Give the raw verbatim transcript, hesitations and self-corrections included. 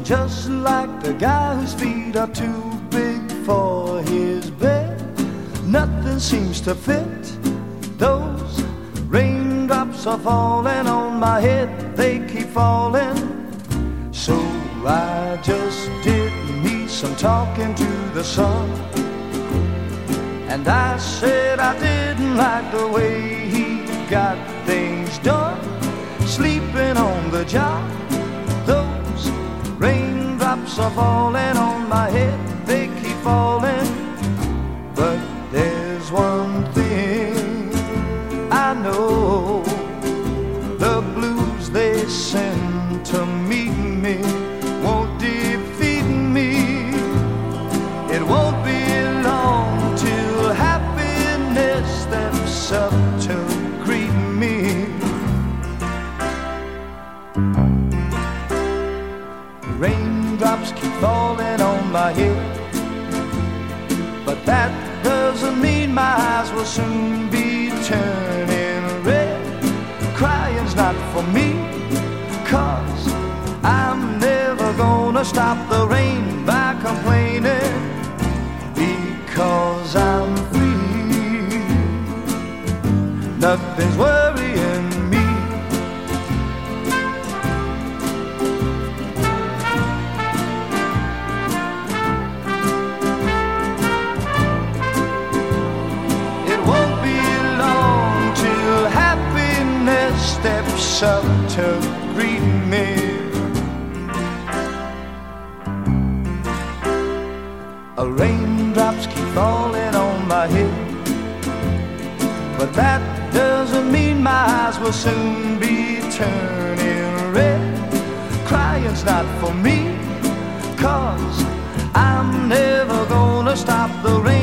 just like the guy whose feet are too big for his bed. Nothing seems to fit. Those raindrops are falling on my head, they keep falling. So I just did me some talking to the sun, and I said I didn't like the way he got things done, sleeping on the job. Those raindrops are falling on my head, they keep falling. But there's one thing I know, the blues they send to meet me won't defeat me. It won't be long till happiness steps up to greet me. Raindrops keep falling on my head, but that doesn't mean my eyes will soon be turning red. Crying's not for me, 'cause I'm never gonna stop the rain by complaining, because I'm free. Nothing's worrying me. It won't be long till happiness steps up to greet me. Raindrops keep falling on my head, but that doesn't mean my eyes will soon be turning red. Crying's not for me, 'cause I'm never gonna stop the rain